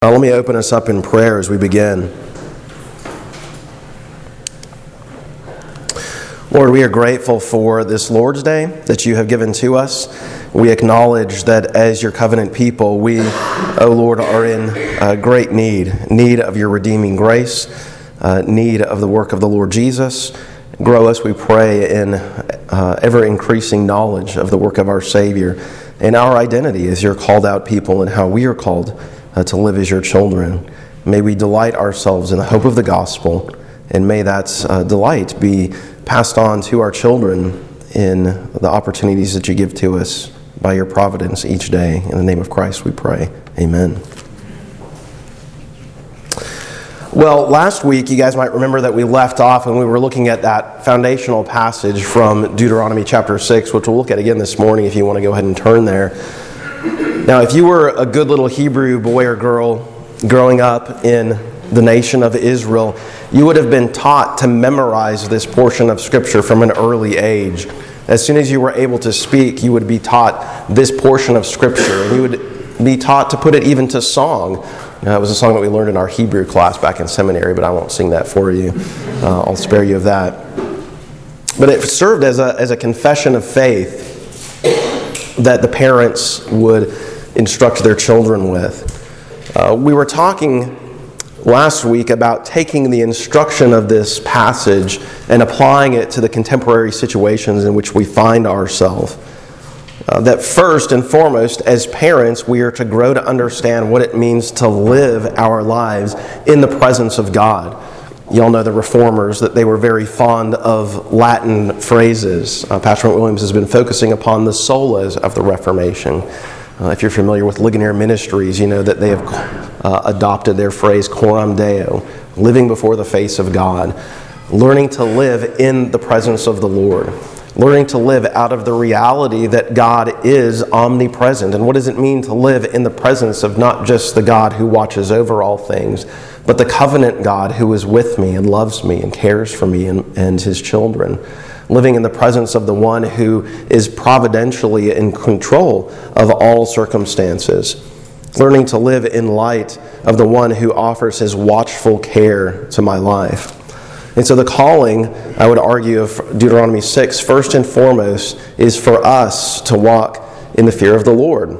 Let me open us up in prayer as we begin. Lord, we are grateful for this Lord's Day that you have given to us. We acknowledge that as your covenant people, we, O Lord, are in great need of your redeeming grace, need of the work of the Lord Jesus. Grow us, we pray, in ever-increasing knowledge of the work of our Savior and our identity as your called out people and how we are called to live as your children. May we delight ourselves in the hope of the gospel, and may that delight be passed on to our children in the opportunities that you give to us by your providence each day. In the name of Christ we pray. Amen. Well, last week you guys might remember that we left off and we were looking at that foundational passage from Deuteronomy chapter 6, which we'll look at again this morning if you want to go ahead and turn there. Now, if you were a good little Hebrew boy or girl growing up in the nation of Israel, you would have been taught to memorize this portion of Scripture from an early age. As soon as you were able to speak, you would be taught this portion of Scripture, and you would be taught to put it even to song. It was a song that we learned in our Hebrew class back in seminary, but I won't sing that for you. I'll spare you of that. But it served as a confession of faith that the parents would instruct their children with. We were talking last week about taking the instruction of this passage and applying it to the contemporary situations in which we find ourselves. That first and foremost, as parents, we are to grow to understand what it means to live our lives in the presence of God. You all know the Reformers, that they were very fond of Latin phrases. Pastor Williams has been focusing upon the solas of the Reformation. If you're familiar with Ligonier Ministries, you know that they have adopted their phrase, coram Deo, living before the face of God, learning to live in the presence of the Lord, learning to live out of the reality that God is omnipresent. And what does it mean to live in the presence of not just the God who watches over all things, but the covenant God who is with me and loves me and cares for me and his children? Living in the presence of the one who is providentially in control of all circumstances. Learning to live in light of the one who offers his watchful care to my life. And so the calling, I would argue, of Deuteronomy 6, first and foremost, is for us to walk in the fear of the Lord.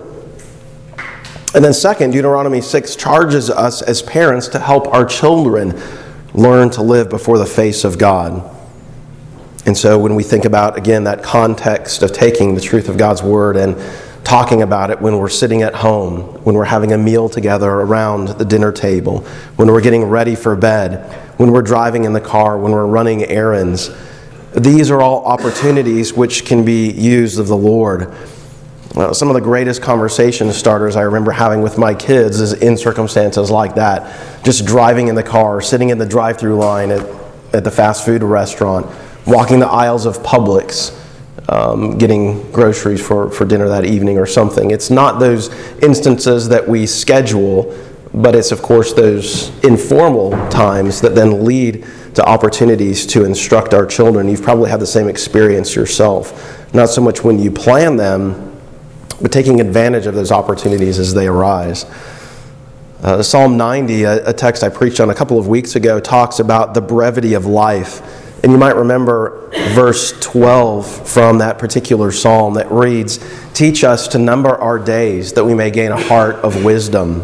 And then second, Deuteronomy 6 charges us as parents to help our children learn to live before the face of God. And so when we think about, again, that context of taking the truth of God's Word and talking about it when we're sitting at home, when we're having a meal together around the dinner table, when we're getting ready for bed, when we're driving in the car, when we're running errands, these are all opportunities which can be used of the Lord. Some of the greatest conversation starters I remember having with my kids is in circumstances like that. Just driving in the car, sitting in the drive-through line at the fast food restaurant, walking the aisles of Publix, getting groceries for dinner that evening or something. It's not those instances that we schedule, but it's, of course, those informal times that then lead to opportunities to instruct our children. You've probably had the same experience yourself. Not so much when you plan them, but taking advantage of those opportunities as they arise. Psalm 90, a text I preached on a couple of weeks ago, talks about the brevity of life. And you might remember verse 12 from that particular psalm that reads, "Teach us to number our days that we may gain a heart of wisdom."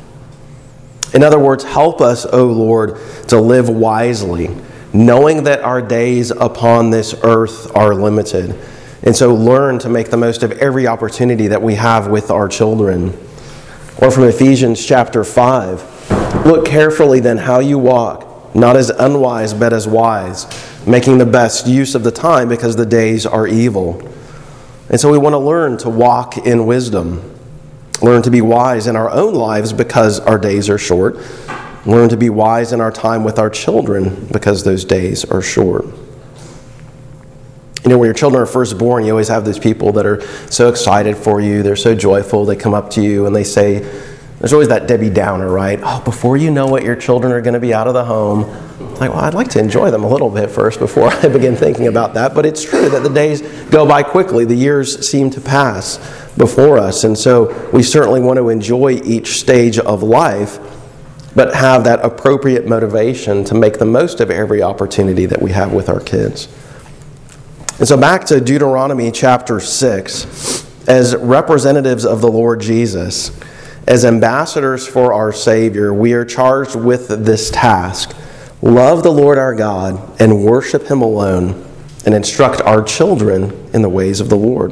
In other words, help us, O Lord, to live wisely, knowing that our days upon this earth are limited. And so learn to make the most of every opportunity that we have with our children. Or from Ephesians chapter 5, "Look carefully then how you walk, not as unwise but as wise, making the best use of the time because the days are evil." And so we want to learn to walk in wisdom. Learn to be wise in our own lives because our days are short. Learn to be wise in our time with our children because those days are short. You know, when your children are first born, you always have these people that are so excited for you. They're so joyful. They come up to you and they say, there's always that Debbie Downer, right? "Oh, before you know it, your children are going to be out of the home." Like, well, I'd like to enjoy them a little bit first before I begin thinking about that. But it's true that the days go by quickly. The years seem to pass. before us. And so we certainly want to enjoy each stage of life, but have that appropriate motivation to make the most of every opportunity that we have with our kids. And so back to Deuteronomy chapter 6, as representatives of the Lord Jesus, as ambassadors for our Savior, we are charged with this task: love the Lord our God and worship Him alone, and instruct our children in the ways of the Lord.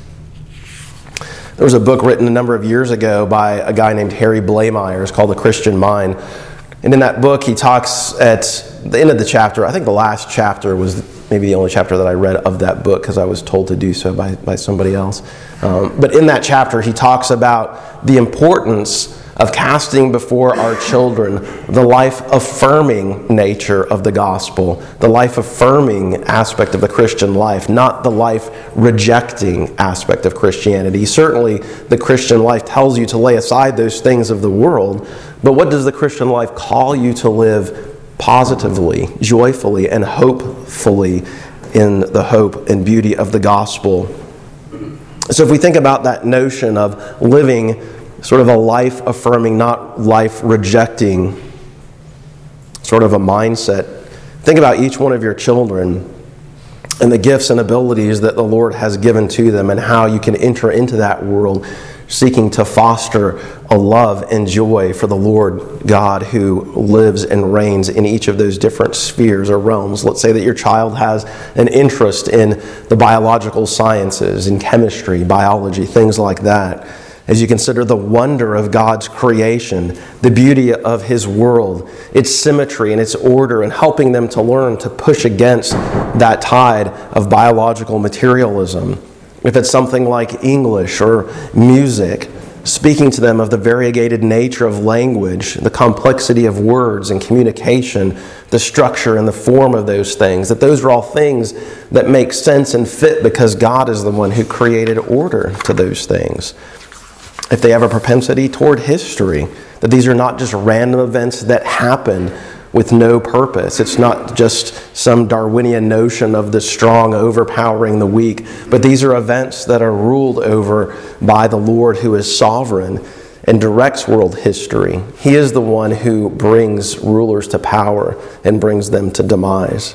There was a book written a number of years ago by a guy named Harry Blamires called The Christian Mind. And in that book, he talks at the end of the chapter, I think the last chapter was maybe the only chapter that I read of that book because I was told to do so by somebody else. But in that chapter, he talks about the importance of casting before our children the life-affirming nature of the gospel, the life-affirming aspect of the Christian life, not the life-rejecting aspect of Christianity. Certainly, the Christian life tells you to lay aside those things of the world, but what does the Christian life call you to live positively, joyfully, and hopefully in the hope and beauty of the gospel? So if we think about that notion of living sort of a life-affirming, not life-rejecting sort of a mindset, think about each one of your children and the gifts and abilities that the Lord has given to them and how you can enter into that world seeking to foster a love and joy for the Lord God who lives and reigns in each of those different spheres or realms. Let's say that your child has an interest in the biological sciences, in chemistry, biology, things like that. As you consider the wonder of God's creation, the beauty of His world, its symmetry and its order, and helping them to learn to push against that tide of biological materialism. If it's something like English or music, speaking to them of the variegated nature of language, the complexity of words and communication, the structure and the form of those things, that those are all things that make sense and fit because God is the one who created order to those things. If they have a propensity toward history, that these are not just random events that happen with no purpose. It's not just some Darwinian notion of the strong overpowering the weak, but these are events that are ruled over by the Lord who is sovereign and directs world history. He is the one who brings rulers to power and brings them to demise.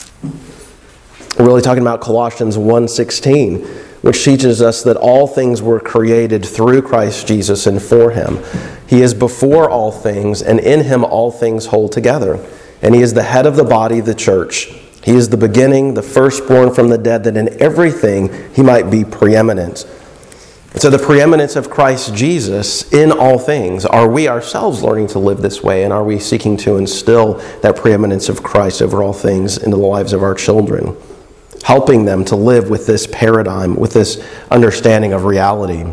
We're really talking about Colossians 1:16, which teaches us that all things were created through Christ Jesus and for Him. He is before all things, and in Him all things hold together. And He is the head of the body, the church. He is the beginning, the firstborn from the dead, that in everything He might be preeminent. And so the preeminence of Christ Jesus in all things, are we ourselves learning to live this way? And are we seeking to instill that preeminence of Christ over all things into the lives of our children? Helping them to live with this paradigm, with this understanding of reality.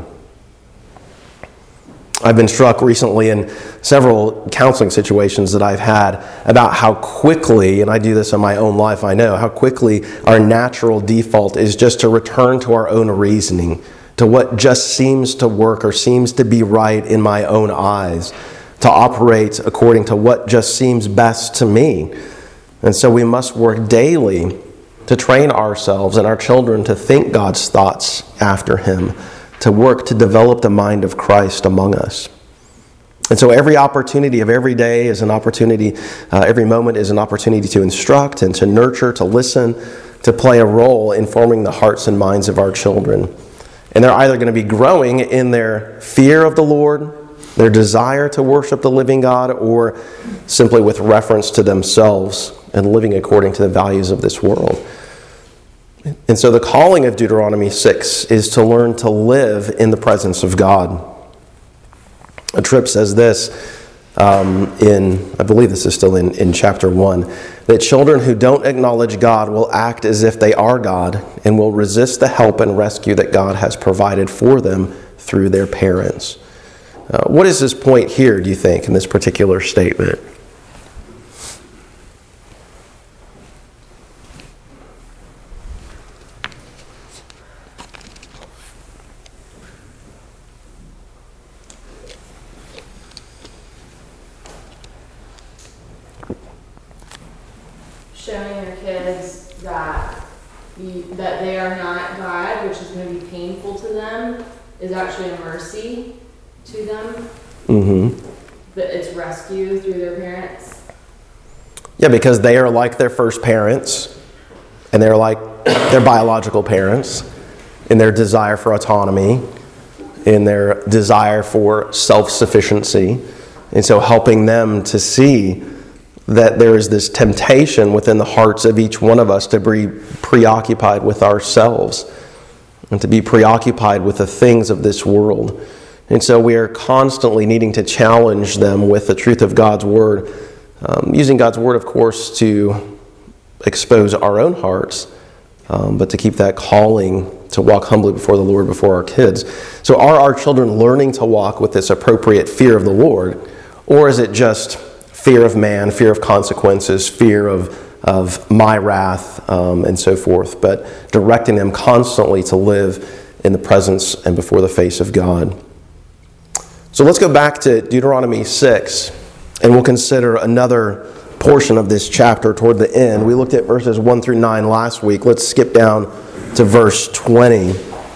I've been struck recently in several counseling situations that I've had about how quickly, and I do this in my own life, I know, how quickly our natural default is just to return to our own reasoning, to what just seems to work or seems to be right in my own eyes, to operate according to what just seems best to me. And so we must work daily to train ourselves and our children to think God's thoughts after Him, to work to develop the mind of Christ among us. And so every opportunity of every day is an opportunity, every moment is an opportunity to instruct and to nurture, to listen, to play a role in forming the hearts and minds of our children. And they're either going to be growing in their fear of the Lord, their desire to worship the living God, or simply with reference to themselves and living according to the values of this world. And so the calling of Deuteronomy 6 is to learn to live in the presence of God. Tripp says this, I believe this is still in chapter 1, that children who don't acknowledge God will act as if they are God and will resist the help and rescue that God has provided for them through their parents. What is his point here, do you think, in this particular statement? Showing your kids that they are not God, which is going to be painful to them, is actually a mercy to them. Mm-hmm. That it's rescue through their parents. Yeah, because they are like their first parents, and they're like their biological parents in their desire for autonomy, in their desire for self-sufficiency. And so helping them to see that there is this temptation within the hearts of each one of us to be preoccupied with ourselves and to be preoccupied with the things of this world. And so we are constantly needing to challenge them with the truth of God's Word, using God's Word, of course, to expose our own hearts, but to keep that calling to walk humbly before the Lord before our kids. So are our children learning to walk with this appropriate fear of the Lord, or is it just fear of man, fear of consequences, fear of my wrath, and so forth, but directing them constantly to live in the presence and before the face of God? So let's go back to Deuteronomy 6, and we'll consider another portion of this chapter toward the end. We looked at verses 1 through 9 last week. Let's skip down to verse 20.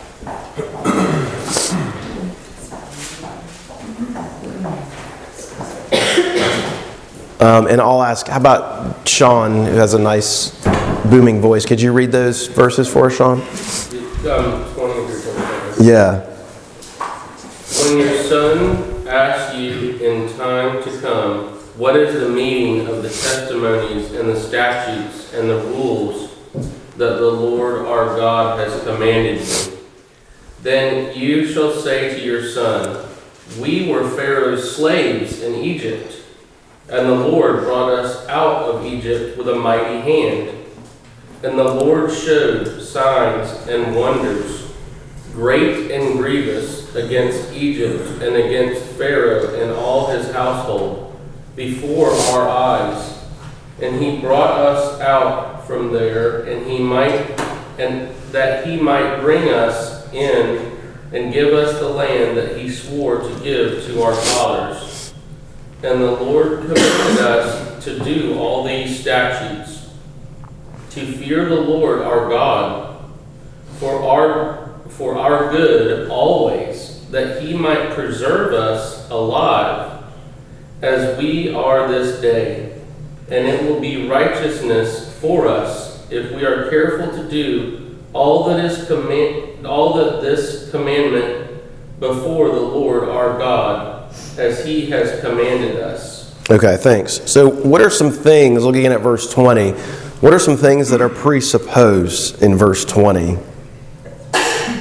And I'll ask, how about Sean, who has a nice booming voice? Could you read those verses for us, Sean? 20 through 27. Yeah. When your son asks you in time to come, what is the meaning of the testimonies and the statutes and the rules that the Lord our God has commanded you, then you shall say to your son, we were Pharaoh's slaves in Egypt, and the Lord brought us out of Egypt with a mighty hand. And the Lord showed signs and wonders, great and grievous, against Egypt and against Pharaoh and all his household, before our eyes. And he brought us out from there, and that he might bring us in and give us the land that he swore to give to our fathers. And the Lord commanded us to do all these statutes, to fear the Lord our God, for our good always, that he might preserve us alive, as we are this day. And it will be righteousness for us if we are careful to do all that this commandment before the Lord our God, as he has commanded us. Okay, thanks. So what are some things, looking at verse 20, what are some things that are presupposed in verse 20? That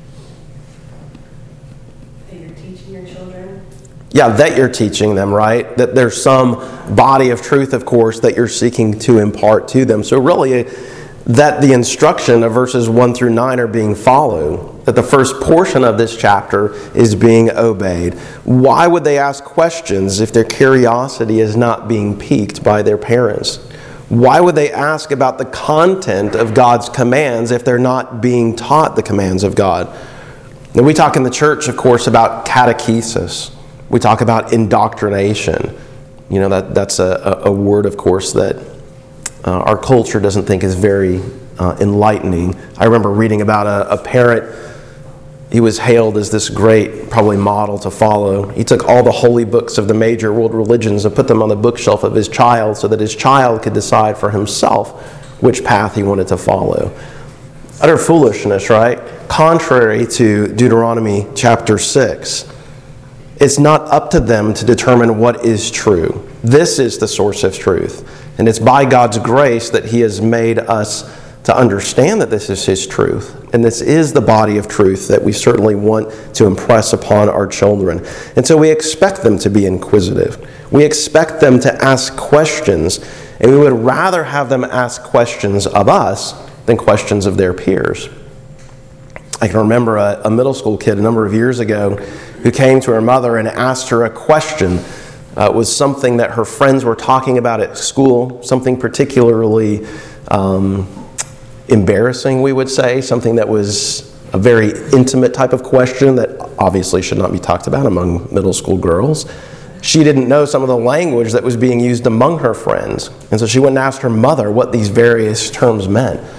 you're teaching your children? Yeah, that you're teaching them, right? That there's some body of truth, of course, that you're seeking to impart to them. So really, that the instruction of verses 1 through 9 are being followed, that the first portion of this chapter is being obeyed. Why would they ask questions if their curiosity is not being piqued by their parents? Why would they ask about the content of God's commands if they're not being taught the commands of God? Now, we talk in the church, of course, about catechesis. We talk about indoctrination. You know, that's a word, of course, that our culture doesn't think is very enlightening. I remember reading about a parent. He was hailed as this great, probably model to follow. He took all the holy books of the major world religions and put them on the bookshelf of his child so that his child could decide for himself which path he wanted to follow. Utter foolishness, right? Contrary to Deuteronomy chapter 6. It's not up to them to determine what is true. This is the source of truth. And it's by God's grace that he has made us to understand that this is his truth. And this is the body of truth that we certainly want to impress upon our children. And so we expect them to be inquisitive. We expect them to ask questions. And we would rather have them ask questions of us than questions of their peers. I can remember a middle school kid a number of years ago who came to her mother and asked her a question. It was something that her friends were talking about at school, something particularly embarrassing, we would say, something that was a very intimate type of question that obviously should not be talked about among middle school girls. She didn't know some of the language that was being used among her friends. And so she went and asked her mother what these various terms meant.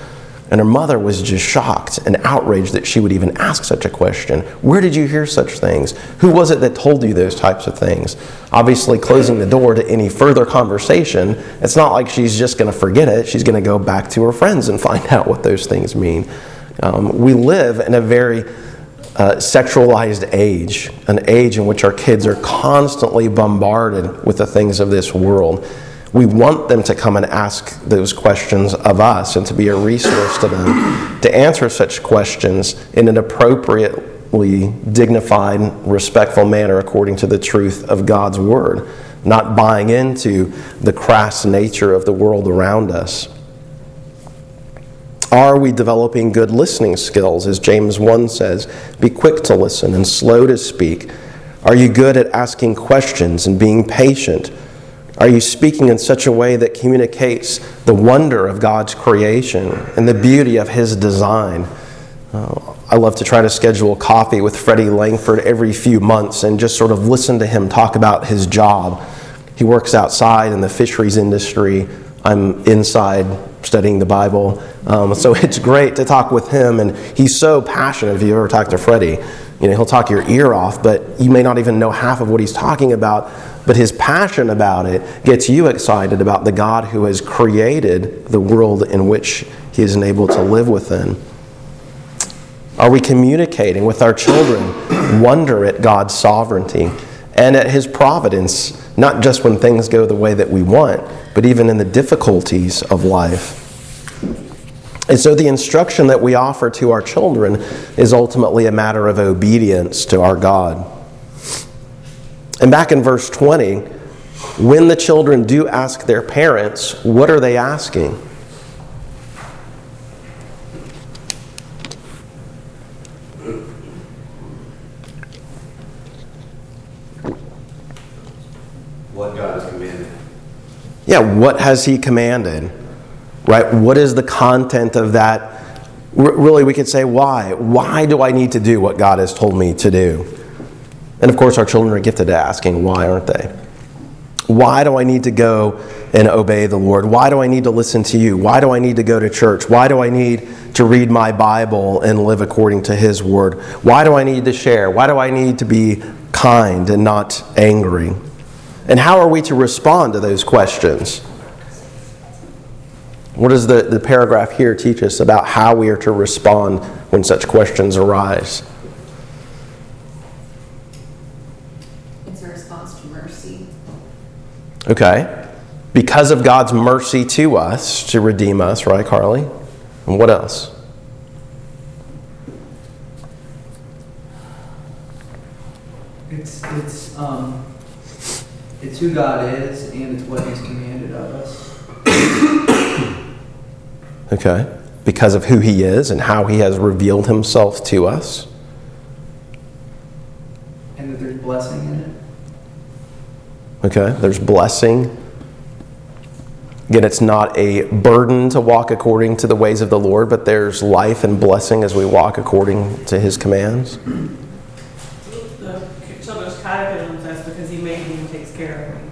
And her mother was just shocked and outraged that she would even ask such a question. Where did you hear such things? Who was it that told you those types of things? Obviously, closing the door to any further conversation, it's not like she's just going to forget it. She's going to go back to her friends and find out what those things mean. We live in a very sexualized age, an age in which our kids are constantly bombarded with the things of this world. We want them to come and ask those questions of us and to be a resource to them, to answer such questions in an appropriately dignified, respectful manner according to the truth of God's Word, not buying into the crass nature of the world around us. Are we developing good listening skills? As James 1 says, be quick to listen and slow to speak. Are you good at asking questions and being patient? Are you speaking in such a way that communicates the wonder of God's creation and the beauty of His design? I love to try to schedule coffee with Freddie Langford every few months and just sort of listen to him talk about his job. He works outside in the fisheries industry. I'm inside studying the Bible. So it's great to talk with him, and he's so passionate. If you ever talk to Freddie, he'll talk your ear off, but you may not even know half of what he's talking about. But his passion about it gets you excited about the God who has created the world in which he is enabled to live within. Are we communicating with our children wonder at God's sovereignty and at His providence, not just when things go the way that we want, but even in the difficulties of life? And so the instruction that we offer to our children is ultimately a matter of obedience to our God. And back in verse 20, when the children do ask their parents, what are they asking? What God has commanded. Yeah, what has He commanded? Right? What is the content of that? Really, we could say, why? Why do I need to do what God has told me to do? And of course, our children are gifted at asking why, aren't they? Why do I need to go and obey the Lord? Why do I need to listen to you? Why do I need to go to church? Why do I need to read my Bible and live according to His Word? Why do I need to share? Why do I need to be kind and not angry? And how are we to respond to those questions? What does the paragraph here teach us about how we are to respond when such questions arise? It's a response to mercy. Okay. Because of God's mercy to us, to redeem us, right, Carly? And what else? It's who God is, and it's what He's commanded of us. Okay. Because of who He is and how He has revealed Himself to us. And that there's blessing in it. Okay. There's blessing. Again, it's not a burden to walk according to the ways of the Lord, but there's life and blessing as we walk according to His commands. The children's catechism says because He made me and takes care of me.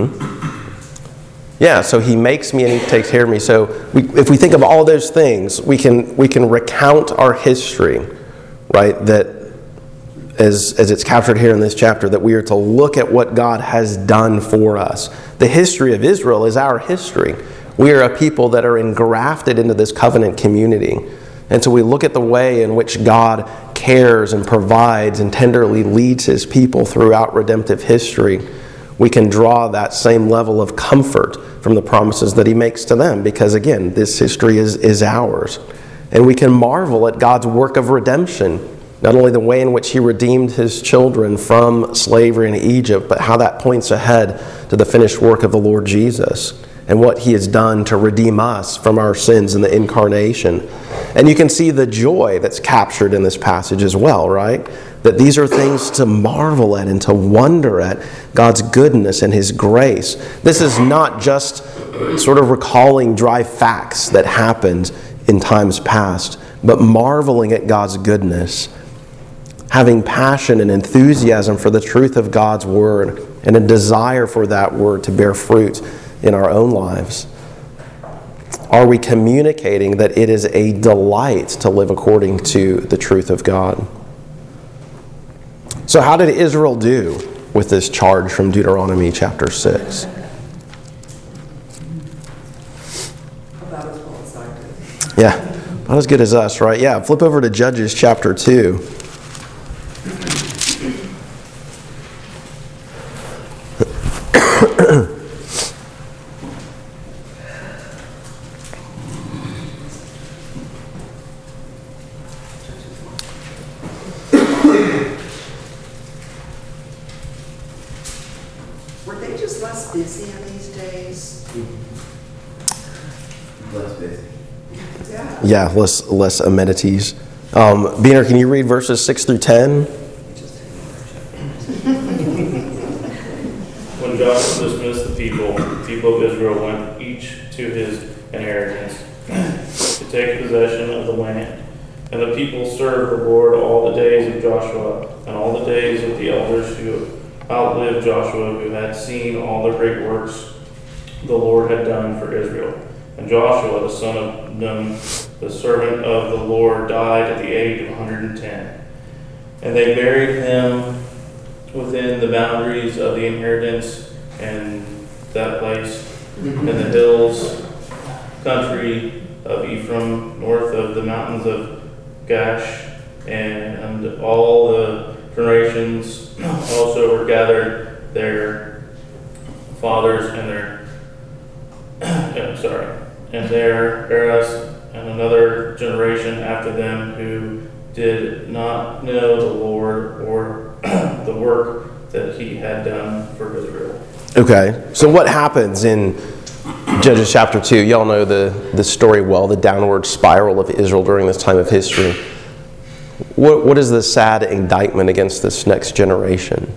Yeah, so He makes me and He takes care of me. So if we think of all those things, we can recount our history, right? That as it's captured here in this chapter, that we are to look at what God has done for us. The history of Israel is our history. We are a people that are engrafted into this covenant community. And so we look at the way in which God cares and provides and tenderly leads His people throughout redemptive history. We can draw that same level of comfort from the promises that He makes to them, because again, this history is ours. And we can marvel at God's work of redemption, not only the way in which He redeemed His children from slavery in Egypt, but how that points ahead to the finished work of the Lord Jesus and what He has done to redeem us from our sins in the incarnation. And you can see the joy that's captured in this passage as well, right? That these are things to marvel at and to wonder at God's goodness and His grace. This is not just sort of recalling dry facts that happened in times past, but marveling at God's goodness, having passion and enthusiasm for the truth of God's Word and a desire for that Word to bear fruit in our own lives. Are we communicating that it is a delight to live according to the truth of God? So how did Israel do with this charge from Deuteronomy chapter 6? About as well as I did. Yeah, not as good as us, right? Yeah, flip over to Judges chapter 2. Were they just less busy in these days? Less busy. Yeah. Yeah, less amenities. Beener, can you read verses 6 through 10? When Joshua dismissed the people of Israel went each to his inheritance to take possession of the land. And the people served the Lord all the days of Joshua and all the days of the elders who outlived Joshua, who had seen all the great works the Lord had done for Israel. And Joshua, the son of Nun, the servant of the Lord, died at the age of 110. And they buried him within the boundaries of the inheritance and that place in the hills country of Ephraim, north of the mountains of Gash, and all the generations also were gathered, their fathers and their heirs, and another generation after them who did not know the Lord or the work that he had done for Israel. Okay, so what happens in Judges chapter 2? Y'all know the story well, the downward spiral of Israel during this time of history. What is the sad indictment against this next generation?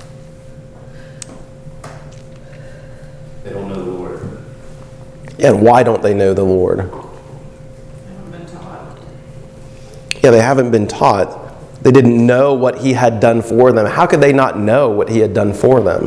They don't know the Lord. And why don't they know the Lord? I haven't been taught. Yeah, they haven't been taught. They didn't know what he had done for them. How could they not know what he had done for them?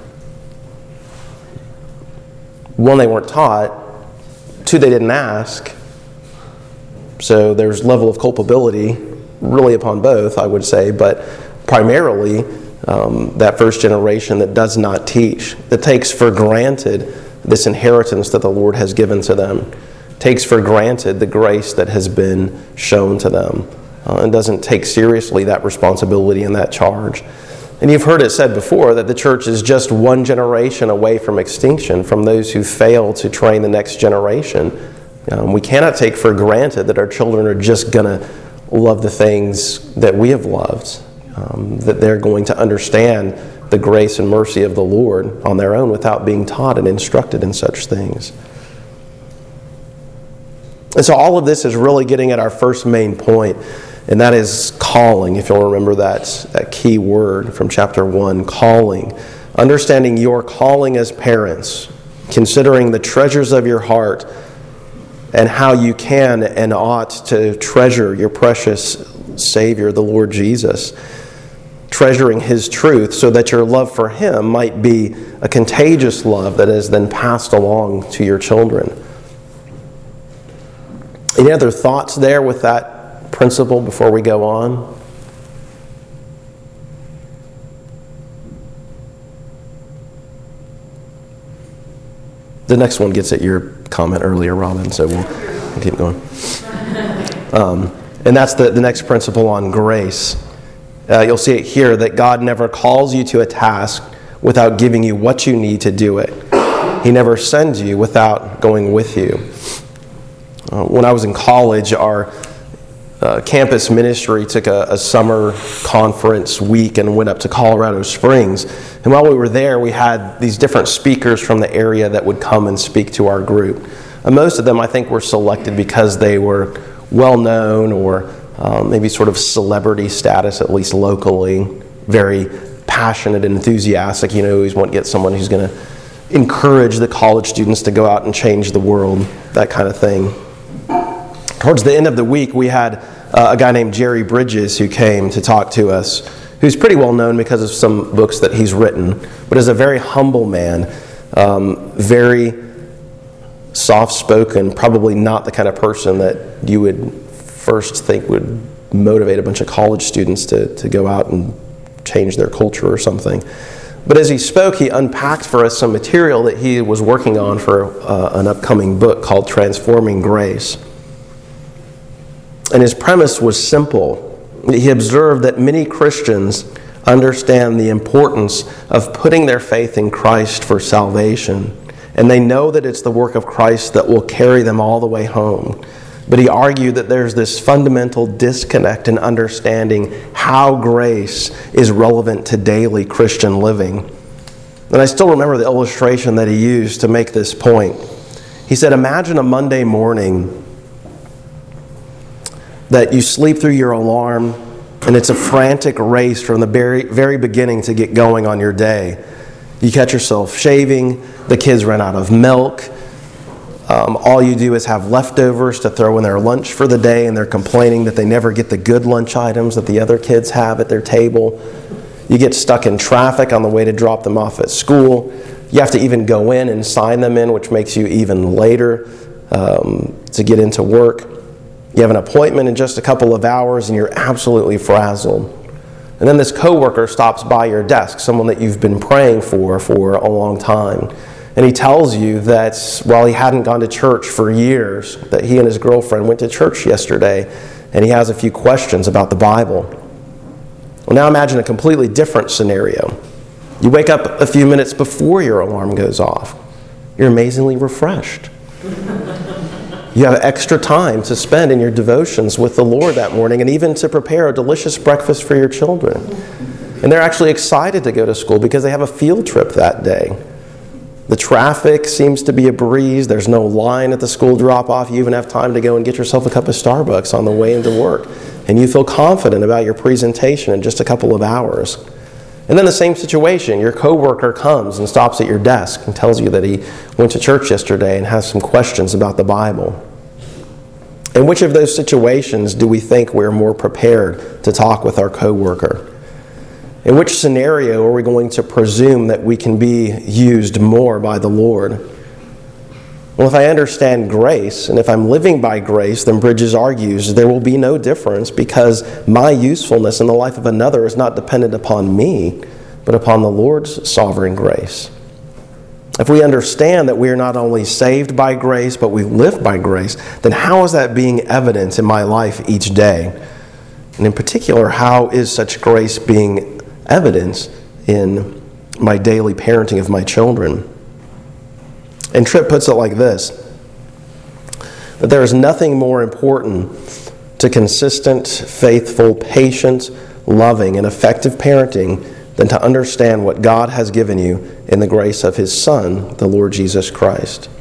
One, they weren't taught. Two, they didn't ask. So there's level of culpability really upon both, I would say, but primarily that first generation that does not teach, that takes for granted this inheritance that the Lord has given to them, takes for granted the grace that has been shown to them, and doesn't take seriously that responsibility and that charge. And you've heard it said before that the church is just one generation away from extinction from those who fail to train the next generation. We cannot take for granted that our children are just going to love the things that we have loved, that they're going to understand the grace and mercy of the Lord on their own without being taught and instructed in such things. And so all of this is really getting at our first main point, and that is calling, if you'll remember that key word from chapter 1, calling. Understanding your calling as parents, considering the treasures of your heart, and how you can and ought to treasure your precious Savior, the Lord Jesus. Treasuring His truth so that your love for Him might be a contagious love that is then passed along to your children. Any other thoughts there with that principle before we go on? The next one gets at your comment earlier, Robin, so we'll keep going. And that's the next principle on grace. You'll see it here, that God never calls you to a task without giving you what you need to do it. He never sends you without going with you. When I was in college, our campus ministry took a summer conference week and went up to Colorado Springs. And while we were there, we had these different speakers from the area that would come and speak to our group. And most of them, I think, were selected because they were well-known or maybe sort of celebrity status, at least locally, very passionate and enthusiastic. You know, always want to get someone who's going to encourage the college students to go out and change the world, that kind of thing. Towards the end of the week, we had a guy named Jerry Bridges who came to talk to us, who's pretty well known because of some books that he's written, but is a very humble man, very soft-spoken, probably not the kind of person that you would first think would motivate a bunch of college students to go out and change their culture or something. But as he spoke, he unpacked for us some material that he was working on for an upcoming book called Transforming Grace. And his premise was simple. He observed that many Christians understand the importance of putting their faith in Christ for salvation, and they know that it's the work of Christ that will carry them all the way home. But he argued that there's this fundamental disconnect in understanding how grace is relevant to daily Christian living. And I still remember the illustration that he used to make this point. He said, imagine a Monday morning that you sleep through your alarm and it's a frantic race from the very beginning to get going on your day. You catch yourself shaving, the kids run out of milk, all you do is have leftovers to throw in their lunch for the day, and they're complaining that they never get the good lunch items that the other kids have at their table. You get stuck in traffic on the way to drop them off at school. You have to even go in and sign them in, which makes you even later to get into work. You have an appointment in just a couple of hours, and you're absolutely frazzled. And then this coworker stops by your desk, someone that you've been praying for a long time. And he tells you that while he hadn't gone to church for years, that he and his girlfriend went to church yesterday, and he has a few questions about the Bible. Well, now imagine a completely different scenario. You wake up a few minutes before your alarm goes off. You're amazingly refreshed. You have extra time to spend in your devotions with the Lord that morning, and even to prepare a delicious breakfast for your children. And they're actually excited to go to school because they have a field trip that day. The traffic seems to be a breeze. There's no line at the school drop-off. You even have time to go and get yourself a cup of Starbucks on the way into work. And you feel confident about your presentation in just a couple of hours. And then the same situation, your coworker comes and stops at your desk and tells you that he went to church yesterday and has some questions about the Bible. In which of those situations do we think we're more prepared to talk with our coworker? In which scenario are we going to presume that we can be used more by the Lord? Well, if I understand grace, and if I'm living by grace, then Bridges argues there will be no difference because my usefulness in the life of another is not dependent upon me, but upon the Lord's sovereign grace. If we understand that we are not only saved by grace, but we live by grace, then how is that being evident in my life each day? And in particular, how is such grace being evident in my daily parenting of my children? And Tripp puts it like this, that there is nothing more important to consistent, faithful, patient, loving, and effective parenting than to understand what God has given you in the grace of His Son, the Lord Jesus Christ.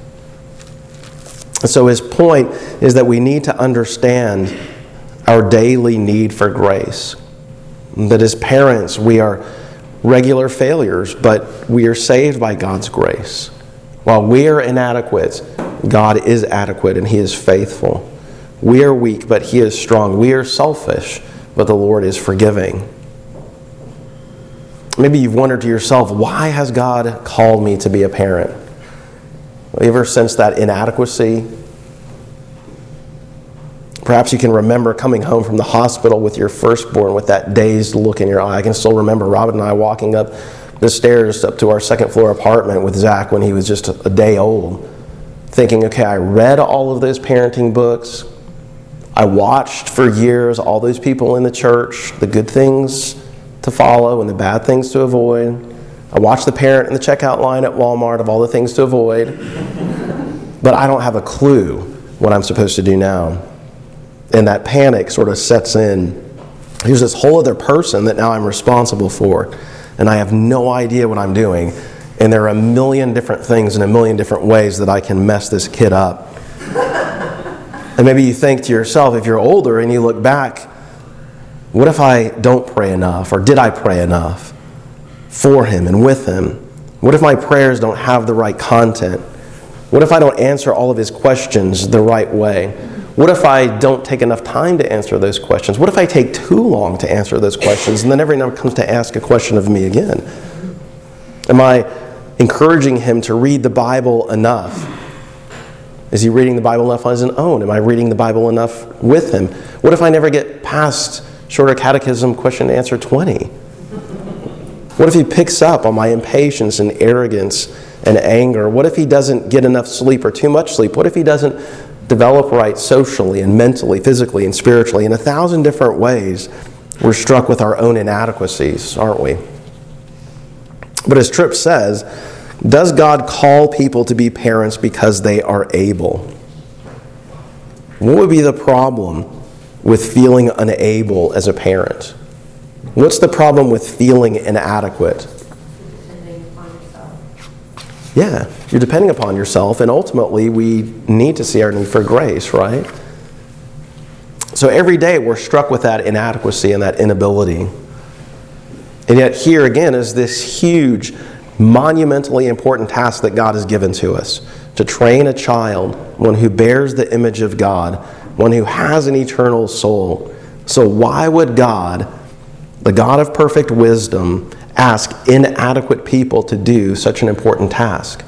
And so his point is that we need to understand our daily need for grace. That as parents, we are regular failures, but we are saved by God's grace. While we are inadequate, God is adequate and He is faithful. We are weak, but He is strong. We are selfish, but the Lord is forgiving. Maybe you've wondered to yourself, why has God called me to be a parent? Have you ever sensed that inadequacy? Perhaps you can remember coming home from the hospital with your firstborn with that dazed look in your eye. I can still remember Robin and I walking up the stairs up to our second floor apartment with Zach when he was just a day old, thinking, okay, I read all of those parenting books. I watched for years all those people in the church, the good things to follow and the bad things to avoid. I watched the parent in the checkout line at Walmart of all the things to avoid. But I don't have a clue what I'm supposed to do now. And that panic sort of sets in. Here's this whole other person that now I'm responsible for, and I have no idea what I'm doing. And there are a million different things in a million different ways that I can mess this kid up. And maybe you think to yourself, if you're older and you look back, what if I don't pray enough? Or did I pray enough for him and with him? What if my prayers don't have the right content? What if I don't answer all of his questions the right way? What if I don't take enough time to answer those questions? What if I take too long to answer those questions and then everyone comes to ask a question of me again? Am I encouraging him to read the Bible enough? Is he reading the Bible enough on his own? Am I reading the Bible enough with him? What if I never get past Shorter Catechism question and answer 20? What if he picks up on my impatience and arrogance and anger? What if he doesn't get enough sleep or too much sleep? What if he doesn't develop right socially and mentally, physically and spiritually? In 1,000 different ways, we're struck with our own inadequacies, aren't we? But as Tripp says, does God call people to be parents because they are able? What would be the problem with feeling unable as a parent? What's the problem with feeling inadequate? Depending upon yourself. Yeah, you're depending upon yourself, and ultimately we need to see our need for grace, right? So every day we're struck with that inadequacy and that inability. And yet here again is this huge, monumentally important task that God has given to us, to train a child, one who bears the image of God, one who has an eternal soul. So why would God, the God of perfect wisdom, ask inadequate people to do such an important task?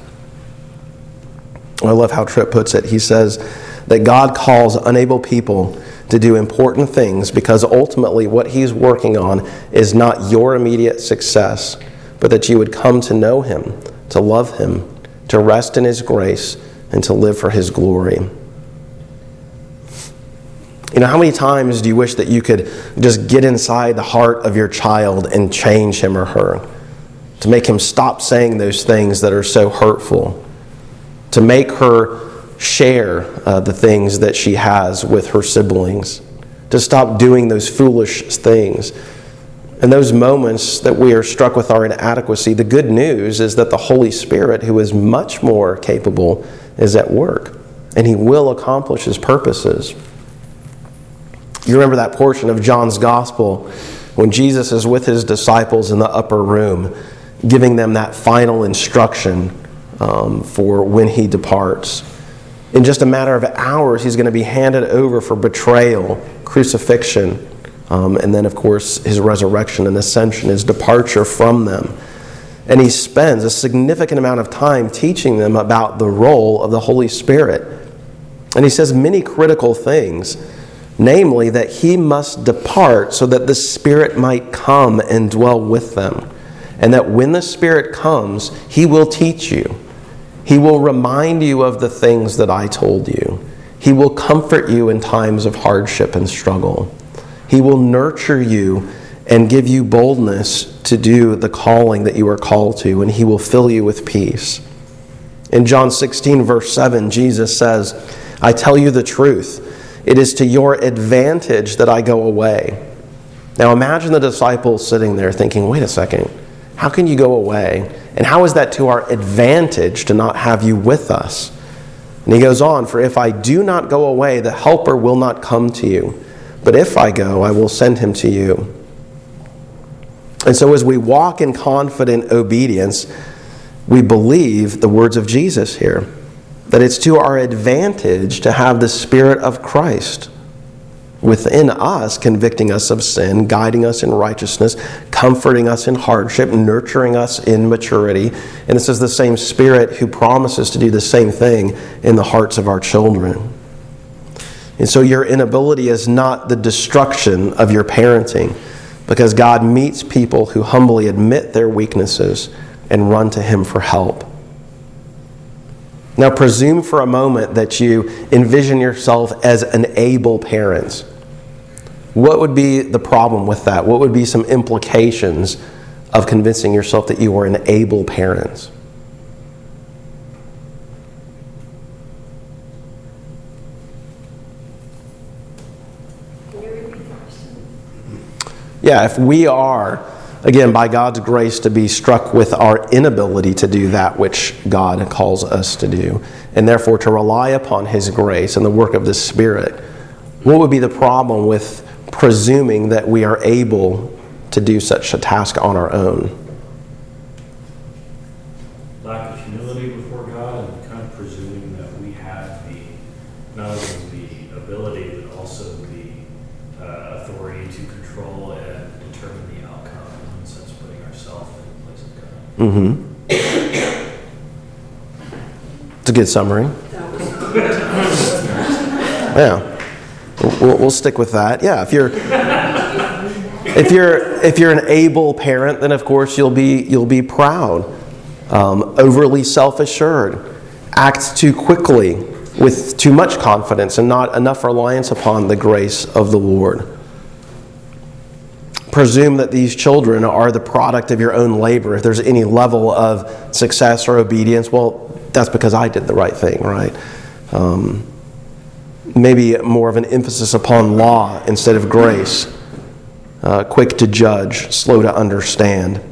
I love how Tripp puts it. He says that God calls unable people to do important things because ultimately what he's working on is not your immediate success, but that you would come to know him, to love him, to rest in his grace, and to live for his glory. You know, how many times do you wish that you could just get inside the heart of your child and change him or her? To make him stop saying those things that are so hurtful. To make her share the things that she has with her siblings. To stop doing those foolish things. In those moments that we are struck with our inadequacy, the good news is that the Holy Spirit, who is much more capable, is at work. And he will accomplish his purposes. You remember that portion of John's Gospel when Jesus is with his disciples in the upper room, giving them that final instruction for when he departs. In just a matter of hours, he's going to be handed over for betrayal, crucifixion, and then, of course, his resurrection and ascension, his departure from them. And he spends a significant amount of time teaching them about the role of the Holy Spirit. And he says many critical things, namely that he must depart so that the Spirit might come and dwell with them. And that when the Spirit comes, he will teach you. He will remind you of the things that I told you. He will comfort you in times of hardship and struggle. He will nurture you and give you boldness to do the calling that you are called to, and he will fill you with peace. In John 16, verse 7, Jesus says, I tell you the truth. It is to your advantage that I go away. Now imagine the disciples sitting there thinking, wait a second, how can you go away? And how is that to our advantage to not have you with us? And he goes on, for if I do not go away, the Helper will not come to you. But if I go, I will send him to you. And so as we walk in confident obedience, we believe the words of Jesus here, that it's to our advantage to have the Spirit of Christ within us, convicting us of sin, guiding us in righteousness, comforting us in hardship, nurturing us in maturity. And this is the same Spirit who promises to do the same thing in the hearts of our children. And so your inability is not the destruction of your parenting, because God meets people who humbly admit their weaknesses and run to him for help. Now presume for a moment that you envision yourself as an able parent. What would be the problem with that? What would be some implications of convincing yourself that you are an able parent? Can you repeat the question? Yeah, if we are, again, by God's grace, to be struck with our inability to do that which God calls us to do, and therefore to rely upon his grace and the work of the Spirit, what would be the problem with presuming that we are able to do such a task on our own? Lack of humility before God and kind of presuming that we have not only the ability but also the authority to control and determine the outcome, in a sense putting ourselves in the place of God. Mm-hmm. It's a good summary. That was Yeah, we'll stick with that. Yeah, if you're an able parent, then of course you'll be proud, overly self-assured, act too quickly with too much confidence and not enough reliance upon the grace of the Lord. Presume that these children are the product of your own labor. If there's any level of success or obedience, well, that's because I did the right thing, right? Maybe more of an emphasis upon law instead of grace. Quick to judge, slow to understand.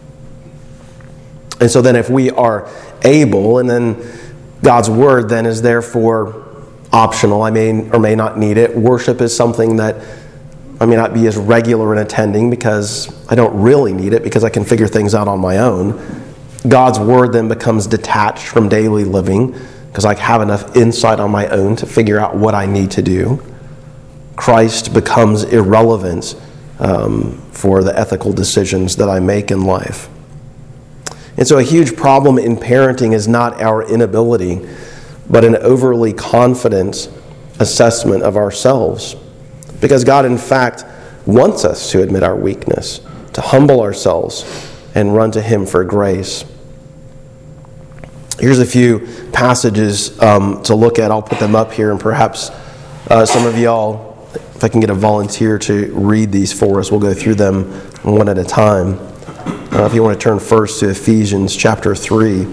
And so then if we are able, and then God's word then is therefore optional, I may or may not need it. Worship is something that I may not be as regular in attending because I don't really need it because I can figure things out on my own. God's word then becomes detached from daily living because I have enough insight on my own to figure out what I need to do. Christ becomes irrelevant for the ethical decisions that I make in life. And so a huge problem in parenting is not our inability, but an overly confident assessment of ourselves. Because God, in fact, wants us to admit our weakness, to humble ourselves, and run to Him for grace. Here's a few passages to look at. I'll put them up here, and perhaps some of y'all, if I can get a volunteer to read these for us, we'll go through them one at a time. If you want to turn first to Ephesians chapter 3.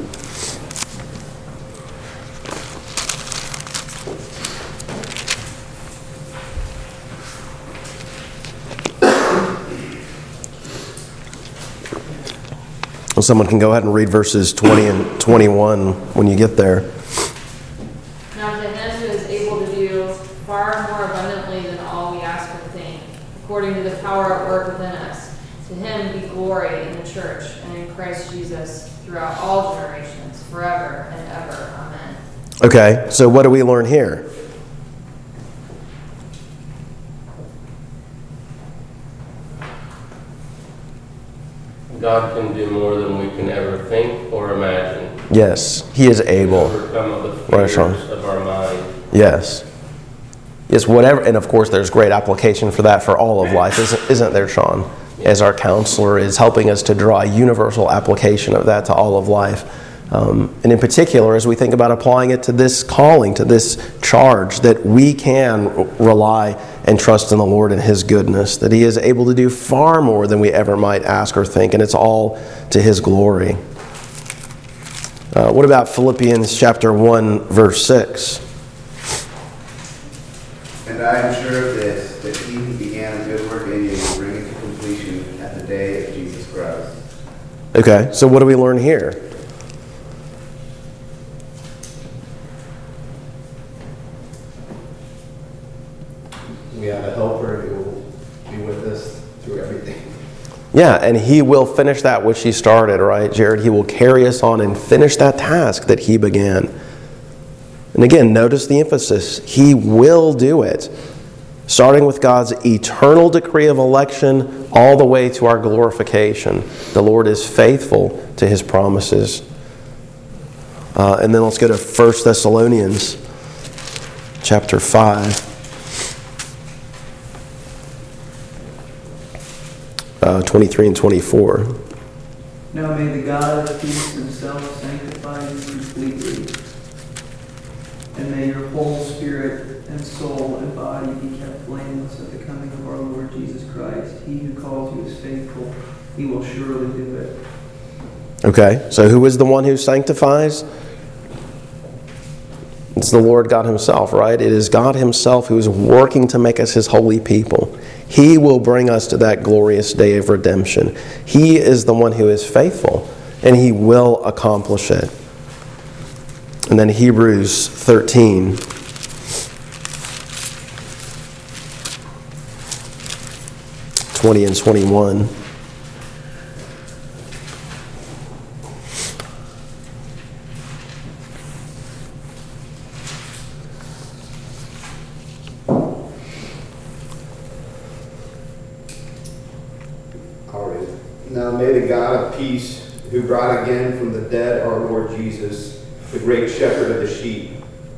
Someone can go ahead and read verses 20 and 21 when you get there. Now to him who is able to do far more abundantly than all we ask or think, according to the power at work within us, to him be glory in the church and in Christ Jesus throughout all generations, forever and ever. Amen. Okay, so what do we learn here? God can do more than we can ever think or imagine. Yes, He is able. Overcome the fears of our mind. Yes. Yes, whatever, and of course there's great application for that for all of life, isn't there, Sean? As our counselor is helping us to draw a universal application of that to all of life. And in particular, as we think about applying it to this calling, to this charge, that we can rely and trust in the Lord and His goodness, that He is able to do far more than we ever might ask or think, and it's all to His glory. What about Philippians chapter 1, verse 6? And I am sure of this, that He who began a good work in you will bring it to completion at the day of Jesus Christ. Okay, so what do we learn here? We have a helper who will be with us through everything. Yeah, and He will finish that which He started, right, Jared? He will carry us on and finish that task that He began. And again, notice the emphasis. He will do it, starting with God's eternal decree of election all the way to our glorification. The Lord is faithful to His promises. And then let's go to 1 Thessalonians chapter 5. 23 and 24. Now may the God of peace Himself sanctify you completely, and may your whole spirit and soul and body be kept blameless at the coming of our Lord Jesus Christ. He who calls you is faithful. He will surely do it. Okay, so who is the one who sanctifies? It's the Lord God Himself, right? It is God Himself who is working to make us His holy people. He will bring us to that glorious day of redemption. He is the one who is faithful, and He will accomplish it. And then Hebrews 13. (20 and 21). Now may the God of peace, who brought again from the dead our Lord Jesus, the great shepherd of the sheep,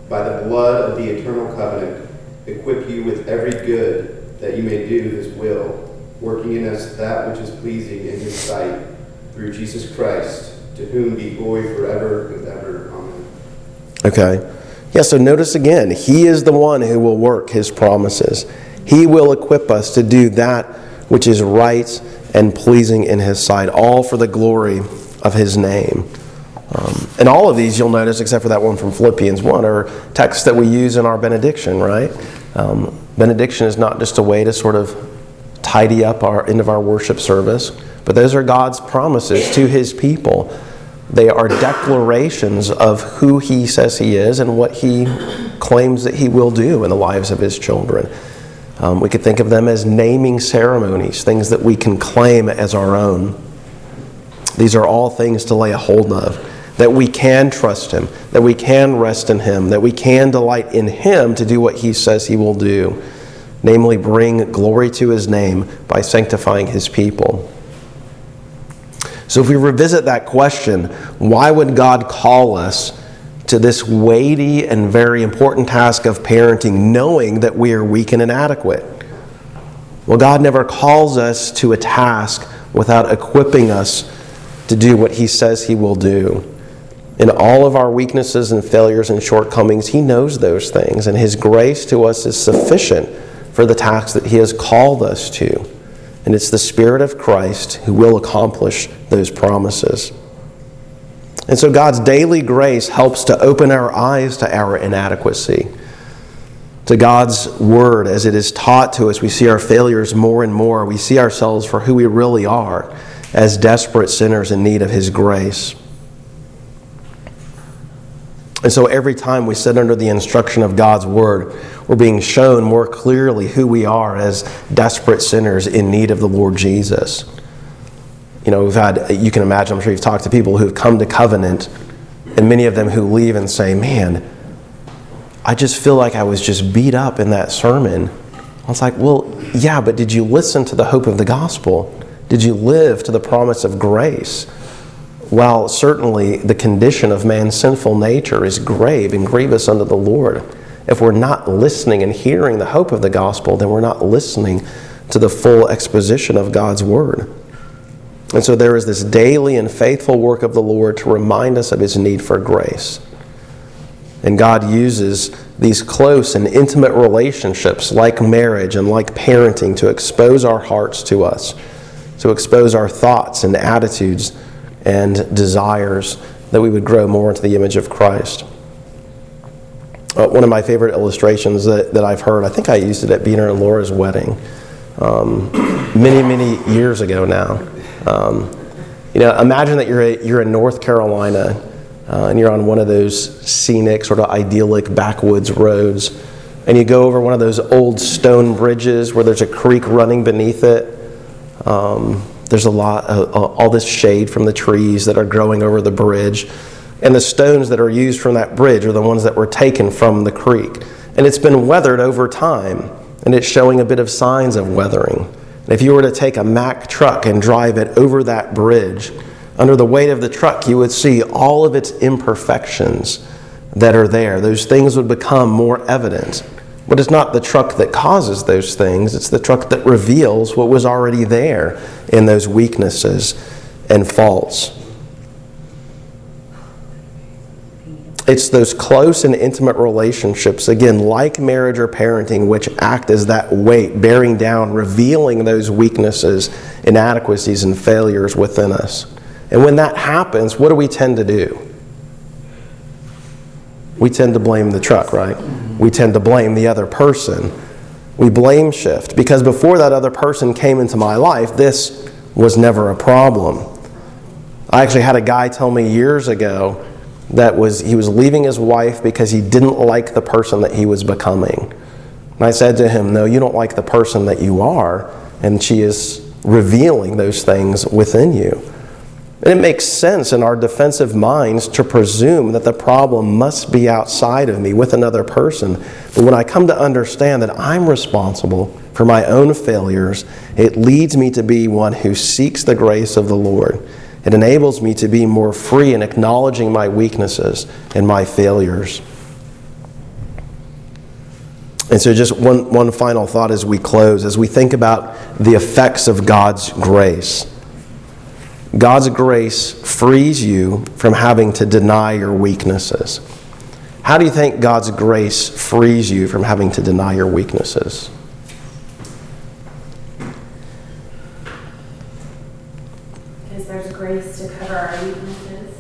by the blood of the eternal covenant, equip you with every good that you may do his will, working in us that which is pleasing in his sight, through Jesus Christ, to whom be glory forever and ever. Amen. Okay. Yeah, so notice again, he is the one who will work his promises. He will equip us to do that which is right and pleasing in his sight, all for the glory of his name. And all of these, you'll notice, except for that one from Philippians 1, are texts that we use in our benediction, right? Benediction is not just a way to sort of tidy up our end of our worship service, but those are God's promises to his people. They are declarations of who he says he is and what he claims that he will do in the lives of his children. We could think of them as naming ceremonies, things that we can claim as our own. These are all things to lay a hold of, that we can trust him, that we can rest in him, that we can delight in him to do what he says he will do, namely bring glory to his name by sanctifying his people. So if we revisit that question, why would God call us to this weighty and very important task of parenting, knowing that we are weak and inadequate? Well, God never calls us to a task without equipping us to do what he says he will do. In all of our weaknesses and failures and shortcomings, he knows those things, and his grace to us is sufficient for the task that he has called us to. And it's the Spirit of Christ who will accomplish those promises. And so God's daily grace helps to open our eyes to our inadequacy, to God's word as it is taught to us. We see our failures more and more. We see ourselves for who we really are, as desperate sinners in need of his grace. And so every time we sit under the instruction of God's word, we're being shown more clearly who we are as desperate sinners in need of the Lord Jesus. You know, you can imagine, I'm sure you've talked to people who've come to Covenant, and many of them who leave and say, man, I just feel like I was just beat up in that sermon. I was like, well, yeah, but did you listen to the hope of the gospel? Did you live to the promise of grace? While certainly the condition of man's sinful nature is grave and grievous unto the Lord, if we're not listening and hearing the hope of the gospel, then we're not listening to the full exposition of God's word. And so there is this daily and faithful work of the Lord to remind us of his need for grace. And God uses these close and intimate relationships like marriage and like parenting to expose our hearts to us, to expose our thoughts and attitudes and desires, that we would grow more into the image of Christ. One of my favorite illustrations that I've heard, I think I used it at Beaner and Laura's wedding many years ago now. Imagine that you're in North Carolina and you're on one of those scenic, sort of idyllic backwoods roads, and you go over one of those old stone bridges where there's a creek running beneath it. There's all this shade from the trees that are growing over the bridge. And the stones that are used from that bridge are the ones that were taken from the creek. And it's been weathered over time, and it's showing a bit of signs of weathering. And if you were to take a Mack truck and drive it over that bridge, under the weight of the truck, you would see all of its imperfections that are there. Those things would become more evident. But it's not the truck that causes those things. It's the truck that reveals what was already there in those weaknesses and faults. It's those close and intimate relationships, again, like marriage or parenting, which act as that weight, bearing down, revealing those weaknesses, inadequacies, and failures within us. And when that happens, what do we tend to do? We tend to blame the truck, right? We tend to blame the other person. We blame shift, because before that other person came into my life, this was never a problem. I actually had a guy tell me years ago that he was leaving his wife because he didn't like the person that he was becoming. And I said to him, no, you don't like the person that you are, and she is revealing those things within you. And it makes sense in our defensive minds to presume that the problem must be outside of me with another person. But when I come to understand that I'm responsible for my own failures, it leads me to be one who seeks the grace of the Lord. It enables me to be more free in acknowledging my weaknesses and my failures. And so just one final thought as we close, as we think about the effects of God's grace. God's grace frees you from having to deny your weaknesses. How do you think God's grace frees you from having to deny your weaknesses? Because there's grace to cover our weaknesses.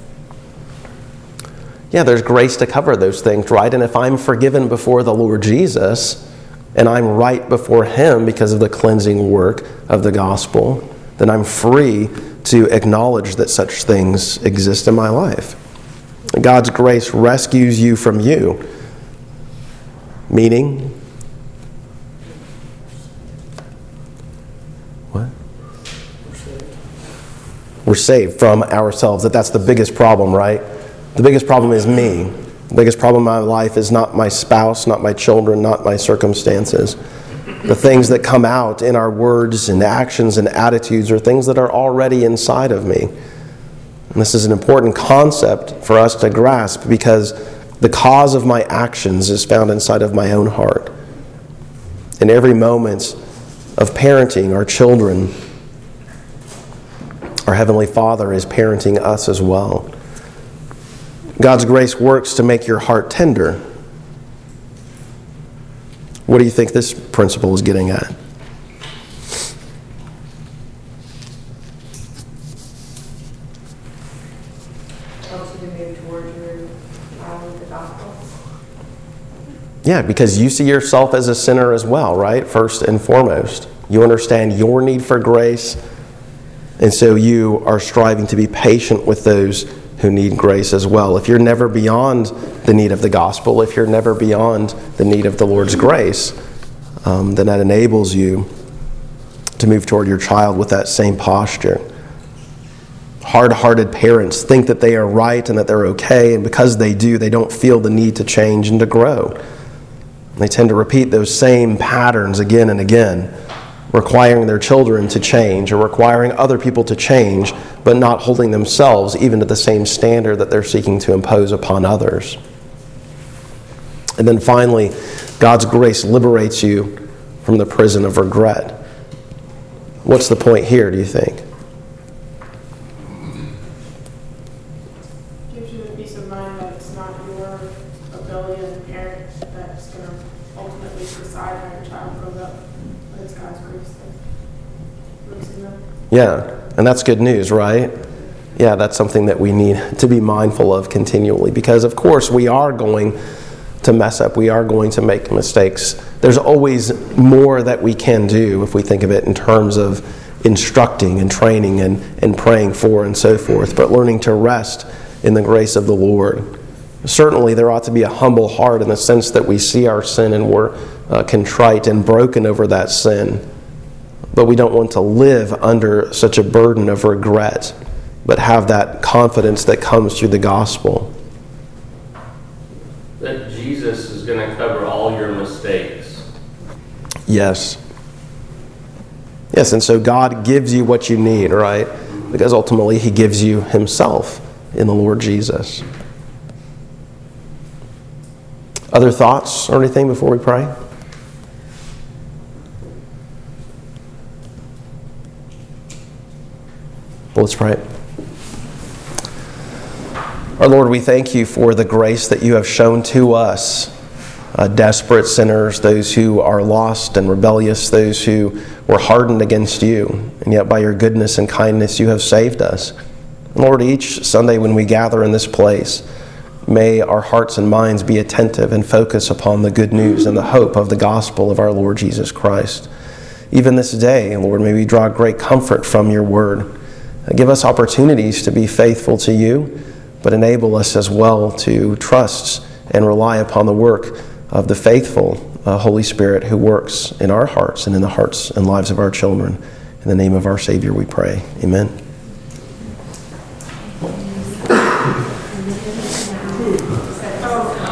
Yeah, there's grace to cover those things, right? And if I'm forgiven before the Lord Jesus, and I'm right before Him because of the cleansing work of the gospel, then I'm free to acknowledge that such things exist in my life. God's grace rescues you from you. Meaning? What? We're saved from ourselves. That's the biggest problem, right? The biggest problem is me. The biggest problem in my life is not my spouse, not my children, not my circumstances. The things that come out in our words and actions and attitudes are things that are already inside of me. And this is an important concept for us to grasp because the cause of my actions is found inside of my own heart. In every moment of parenting our children, our Heavenly Father is parenting us as well. God's grace works to make your heart tender. What do you think this principle is getting at? Helps you to move toward your power of the gospel. Yeah, because you see yourself as a sinner as well, right? First and foremost. You understand your need for grace, and so you are striving to be patient with those who need grace as well. If you're never beyond the need of the gospel, if you're never beyond the need of the Lord's grace, then that enables you to move toward your child with that same posture. Hard-hearted parents think that they are right and that they're okay, and because they do, they don't feel the need to change and to grow. They tend to repeat those same patterns again and again, requiring their children to change or requiring other people to change, but not holding themselves even to the same standard that they're seeking to impose upon others. And then finally, God's grace liberates you from the prison of regret. What's the point here, do you think? Gives you the peace of mind that it's not your ability as a parent that's going to ultimately decide how your child grows up, but it's God's grace that lives in them. Yeah, and that's good news, right? Yeah, that's something that we need to be mindful of continually because, of course, we are going to mess up. We are going to make mistakes. There's always more that we can do if we think of it in terms of instructing and training and praying for and so forth, but learning to rest in the grace of the Lord. Certainly, there ought to be a humble heart in the sense that we see our sin and we're contrite and broken over that sin. But we don't want to live under such a burden of regret, but have that confidence that comes through the gospel. That Jesus is going to cover all your mistakes. Yes. Yes, and so God gives you what you need, right? Because ultimately He gives you Himself in the Lord Jesus. Other thoughts or anything before we pray? Well, let's pray. Our Lord, we thank you for the grace that you have shown to us, desperate sinners, those who are lost and rebellious, those who were hardened against you, and yet by your goodness and kindness you have saved us. And Lord, each Sunday when we gather in this place, may our hearts and minds be attentive and focus upon the good news and the hope of the gospel of our Lord Jesus Christ. Even this day, Lord, may we draw great comfort from your word. Give us opportunities to be faithful to you, but enable us as well to trust and rely upon the work of the faithful Holy Spirit who works in our hearts and in the hearts and lives of our children. In the name of our Savior we pray. Amen.